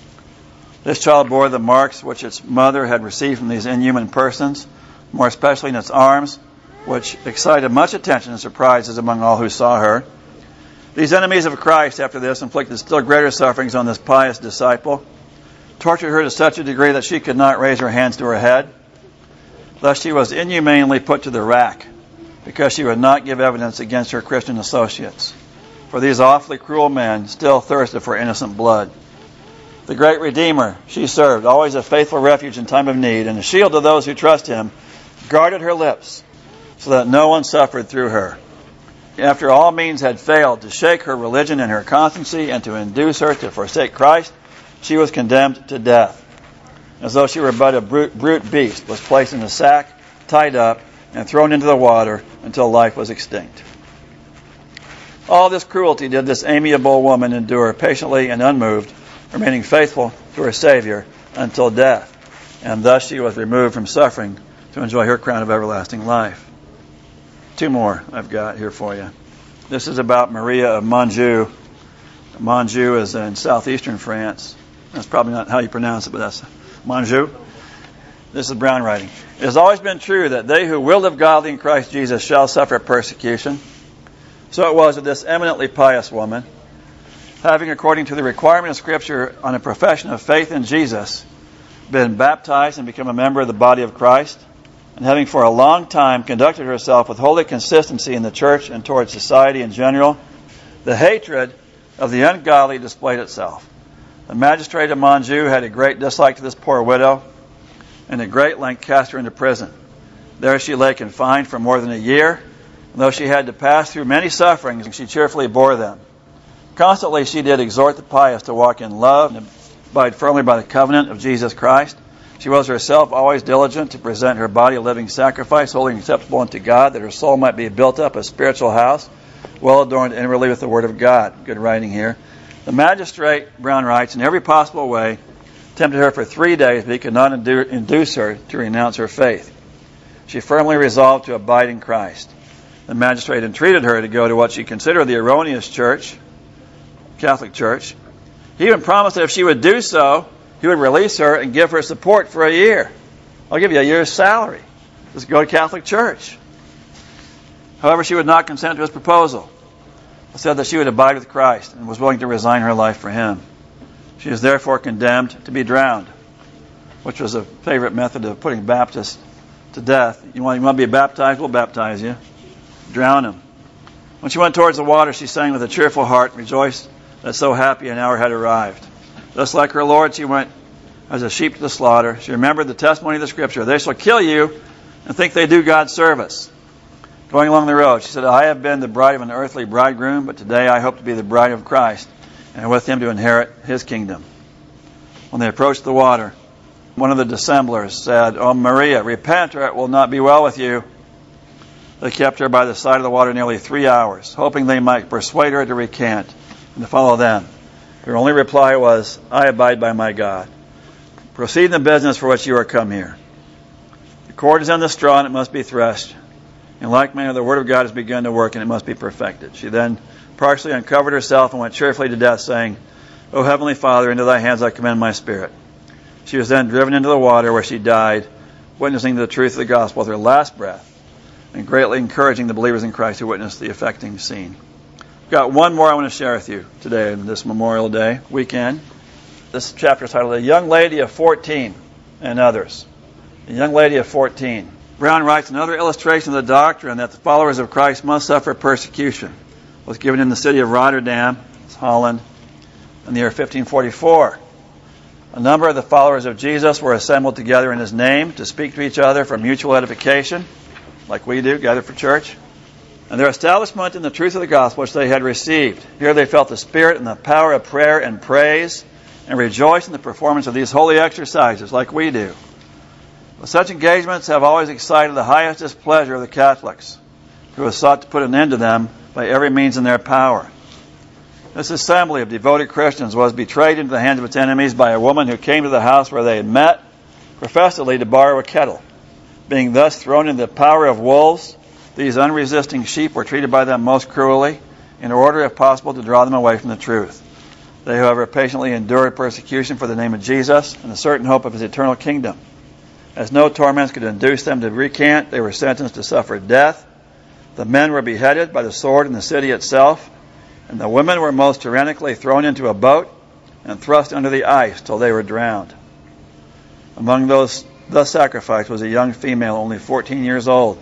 This child bore the marks which its mother had received from these inhuman persons, more especially in its arms, which excited much attention and surprises among all who saw her. These enemies of Christ, after this, inflicted still greater sufferings on this pious disciple, tortured her to such a degree that she could not raise her hands to her head. Thus she was inhumanely put to the rack, because she would not give evidence against her Christian associates. For these awfully cruel men still thirsted for innocent blood. The great Redeemer she served, always a faithful refuge in time of need, and a shield to those who trust him, guarded her lips, so that no one suffered through her. After all means had failed to shake her religion and her constancy and to induce her to forsake Christ, she was condemned to death, as though she were but a brute, brute beast, was placed in a sack, tied up, and thrown into the water until life was extinct. All this cruelty did this amiable woman endure patiently and unmoved, remaining faithful to her Savior until death, and thus she was removed from suffering to enjoy her crown of everlasting life. Two more I've got here for you. This is about Maria of Monjou. Monjou is in southeastern France. That's probably not how you pronounce it, but that's Monjou. This is brown writing. It has always been true that they who will live godly in Christ Jesus shall suffer persecution. So it was with this eminently pious woman, having, according to the requirement of Scripture, on a profession of faith in Jesus, been baptized and become a member of the body of Christ, and having for a long time conducted herself with holy consistency in the church and towards society in general, the hatred of the ungodly displayed itself. The magistrate of Monjou had a great dislike to this poor widow, and at great length cast her into prison. There she lay confined for more than a year, and though she had to pass through many sufferings, she cheerfully bore them. Constantly she did exhort the pious to walk in love and abide firmly by the covenant of Jesus Christ. She was herself always diligent to present her body a living sacrifice, holy and acceptable unto God, that her soul might be built up a spiritual house, well adorned inwardly with the Word of God. Good writing here. The magistrate, Brown writes, in every possible way, tempted her for three days, but he could not induce her to renounce her faith. She firmly resolved to abide in Christ. The magistrate entreated her to go to what she considered the erroneous church, Catholic Church. He even promised that if she would do so, he would release her and give her support for a year. I'll give you a year's salary. Just go to Catholic Church. However, she would not consent to his proposal. said that she would abide with Christ and was willing to resign her life for him. She is therefore condemned to be drowned, which was a favorite method of putting Baptists to death. You want, you want to be baptized? We'll baptize you. Drown him. When she went towards the water, she sang with a cheerful heart and rejoiced that so happy an hour had arrived. Thus, like her Lord, she went as a sheep to the slaughter. She remembered the testimony of the Scripture. They shall kill you and think they do God service. Going along the road, she said, I have been the bride of an earthly bridegroom, but today I hope to be the bride of Christ, and with him to inherit his kingdom. When they approached the water, one of the dissemblers said, Oh, Maria, repent, or it will not be well with you. They kept her by the side of the water nearly three hours, hoping they might persuade her to recant and to follow them. Her only reply was, I abide by my God. Proceed in the business for which you are come here. The cord is on the straw, and it must be threshed. In like manner, the word of God has begun to work, and it must be perfected. She then partially uncovered herself and went cheerfully to death, saying, O Heavenly Father, into thy hands I commend my spirit. She was then driven into the water, where she died, witnessing the truth of the gospel with her last breath, and greatly encouraging the believers in Christ who witnessed the affecting scene. I've got one more I want to share with you today on this Memorial Day weekend. This chapter is titled, A Young Lady of fourteen and Others. A Young Lady of fourteen. Brown writes, another illustration of the doctrine that the followers of Christ must suffer persecution was given in the city of Rotterdam, Holland, in the year fifteen forty-four. A number of the followers of Jesus were assembled together in his name to speak to each other for mutual edification, like we do, gather for church, and their establishment in the truth of the gospel which they had received. Here they felt the spirit and the power of prayer and praise, and rejoiced in the performance of these holy exercises, like we do. But such engagements have always excited the highest displeasure of the Catholics, who have sought to put an end to them by every means in their power. This assembly of devoted Christians was betrayed into the hands of its enemies by a woman who came to the house where they had met, professedly to borrow a kettle. Being thus thrown into the power of wolves, these unresisting sheep were treated by them most cruelly, in order, if possible, to draw them away from the truth. They, however, patiently endured persecution for the name of Jesus and the certain hope of his eternal kingdom. As no torments could induce them to recant, they were sentenced to suffer death. The men were beheaded by the sword in the city itself, and the women were most tyrannically thrown into a boat and thrust under the ice till they were drowned. Among those thus sacrificed was a young female only fourteen years old.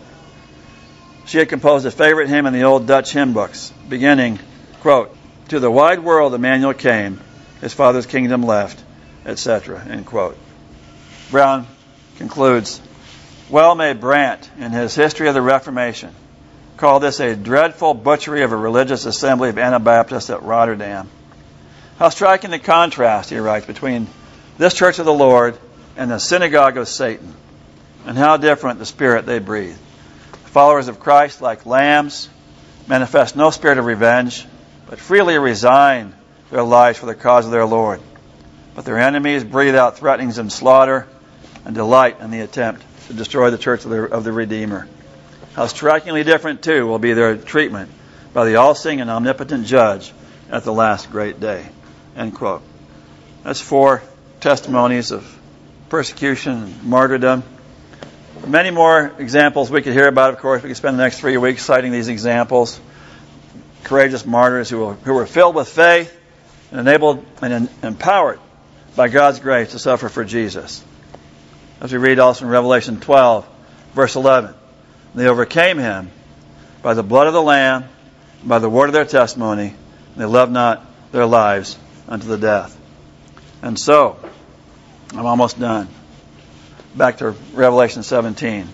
She had composed a favorite hymn in the old Dutch hymn books, beginning, quote, To the wide world Emmanuel came, his Father's kingdom left, et cetera, end quote. Brown concludes, well may Brandt, in his History of the Reformation, call this a dreadful butchery of a religious assembly of Anabaptists at Rotterdam. How striking the contrast, he writes, between this church of the Lord and the synagogue of Satan, and how different the spirit they breathe. The followers of Christ, like lambs, manifest no spirit of revenge, but freely resign their lives for the cause of their Lord. But their enemies breathe out threatenings and slaughter, and delight in the attempt to destroy the church of the, of the Redeemer. How strikingly different, too, will be their treatment by the all-seeing and omnipotent judge at the last great day. End quote. That's four testimonies of persecution and martyrdom. Many more examples we could hear about, of course. We could spend the next three weeks citing these examples. Courageous martyrs who were, who were filled with faith and enabled and empowered by God's grace to suffer for Jesus. As we read also in Revelation twelve, verse eleven, they overcame him by the blood of the Lamb, and by the word of their testimony, and they loved not their lives unto the death. And so, I'm almost done. Back to Revelation seventeen.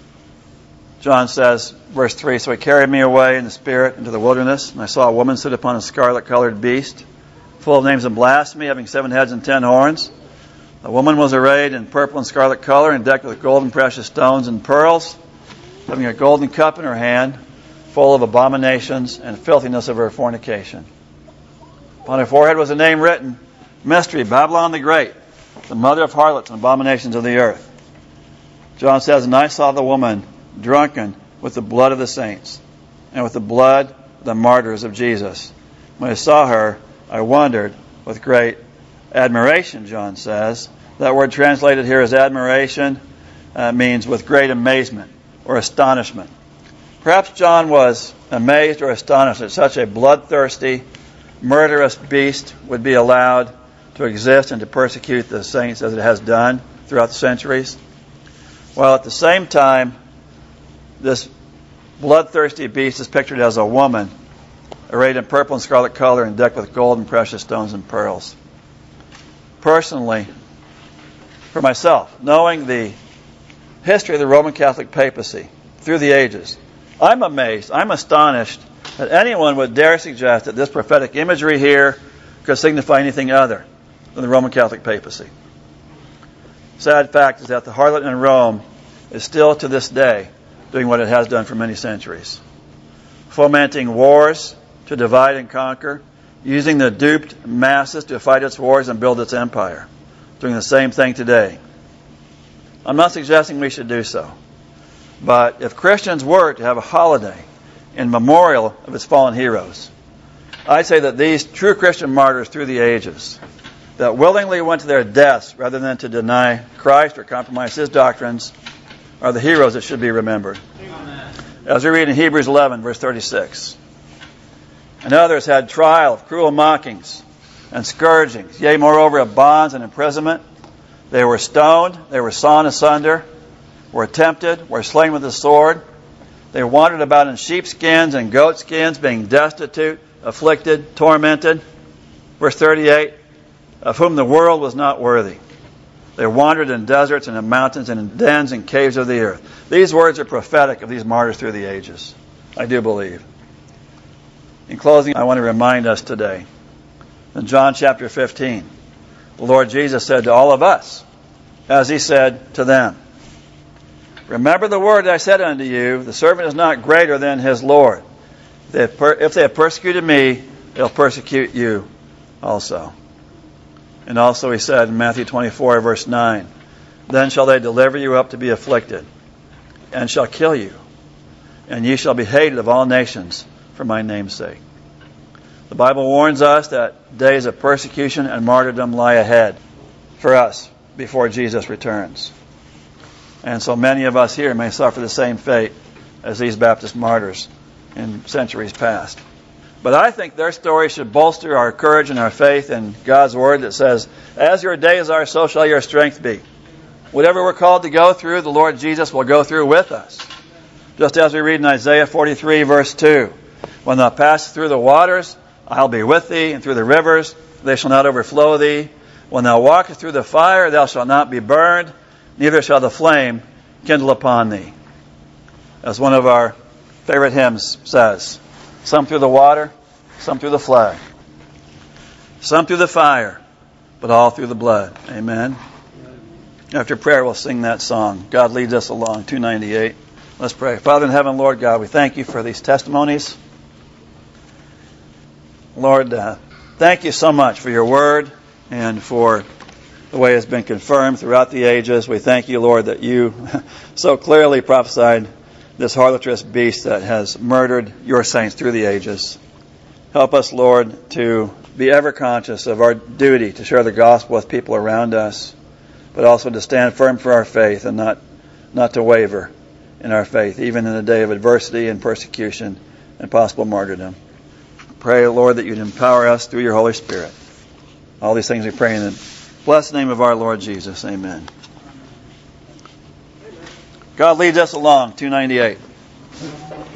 John says, verse three, So he carried me away in the Spirit into the wilderness, and I saw a woman sit upon a scarlet-colored beast, full of names of blasphemy, having seven heads and ten horns. The woman was arrayed in purple and scarlet color, and decked with gold and precious stones and pearls, having a golden cup in her hand, full of abominations and filthiness of her fornication. Upon her forehead was a name written, Mystery, Babylon the Great, the mother of harlots and abominations of the earth. John says, And I saw the woman drunken with the blood of the saints, and with the blood of the martyrs of Jesus. When I saw her, I wondered with great admiration, John says. That word translated here as admiration uh, means with great amazement or astonishment. Perhaps John was amazed or astonished that such a bloodthirsty, murderous beast would be allowed to exist and to persecute the saints as it has done throughout the centuries. While at the same time, this bloodthirsty beast is pictured as a woman, arrayed in purple and scarlet color and decked with gold and precious stones and pearls. Personally, for myself, knowing the history of the Roman Catholic papacy through the ages, I'm amazed, I'm astonished that anyone would dare suggest that this prophetic imagery here could signify anything other than the Roman Catholic papacy. Sad fact is that the harlot in Rome is still to this day doing what it has done for many centuries, fomenting wars to divide and conquer, using the duped masses to fight its wars and build its empire, doing the same thing today. I'm not suggesting we should do so, but if Christians were to have a holiday in memorial of its fallen heroes, I'd say that these true Christian martyrs through the ages that willingly went to their deaths rather than to deny Christ or compromise His doctrines are the heroes that should be remembered. Amen. As we read in Hebrews eleven, verse thirty-six, and others had trial of cruel mockings and scourgings, yea, moreover, of bonds and imprisonment. They were stoned, they were sawn asunder, were tempted, were slain with the sword. They wandered about in sheepskins and goatskins, being destitute, afflicted, tormented. Verse thirty-eight, of whom the world was not worthy. They wandered in deserts and in mountains and in dens and caves of the earth. These words are prophetic of these martyrs through the ages, I do believe. In closing, I want to remind us today, in John chapter fifteen, the Lord Jesus said to all of us, as He said to them, remember the word I said unto you, the servant is not greater than his Lord. If they have persecuted me, they'll persecute you also. And also He said in Matthew twenty-four, verse nine, then shall they deliver you up to be afflicted, and shall kill you, and ye shall be hated of all nations for my name's sake. The Bible warns us that days of persecution and martyrdom lie ahead for us before Jesus returns. And so many of us here may suffer the same fate as these Baptist martyrs in centuries past. But I think their story should bolster our courage and our faith in God's Word that says, as your days are, so shall your strength be. Whatever we're called to go through, the Lord Jesus will go through with us. Just as we read in Isaiah forty-three, verse two, when thou passest through the waters, I'll be with thee, and through the rivers, they shall not overflow thee. When thou walkest through the fire, thou shalt not be burned, neither shall the flame kindle upon thee. As one of our favorite hymns says, some through the water, some through the flood, some through the fire, but all through the blood. Amen. After prayer, we'll sing that song. God leads us along, two ninety-eight. Let's pray. Father in heaven, Lord God, we thank you for these testimonies. Lord, uh, thank you so much for your word and for the way it's been confirmed throughout the ages. We thank you, Lord, that you so clearly prophesied this harlotrous beast that has murdered your saints through the ages. Help us, Lord, to be ever conscious of our duty to share the gospel with people around us, but also to stand firm for our faith and not, not to waver in our faith, even in the day of adversity and persecution and possible martyrdom. Pray, Lord, that you'd empower us through your Holy Spirit. All these things we pray in the blessed name of our Lord Jesus. Amen. God leads us along, two ninety-eight.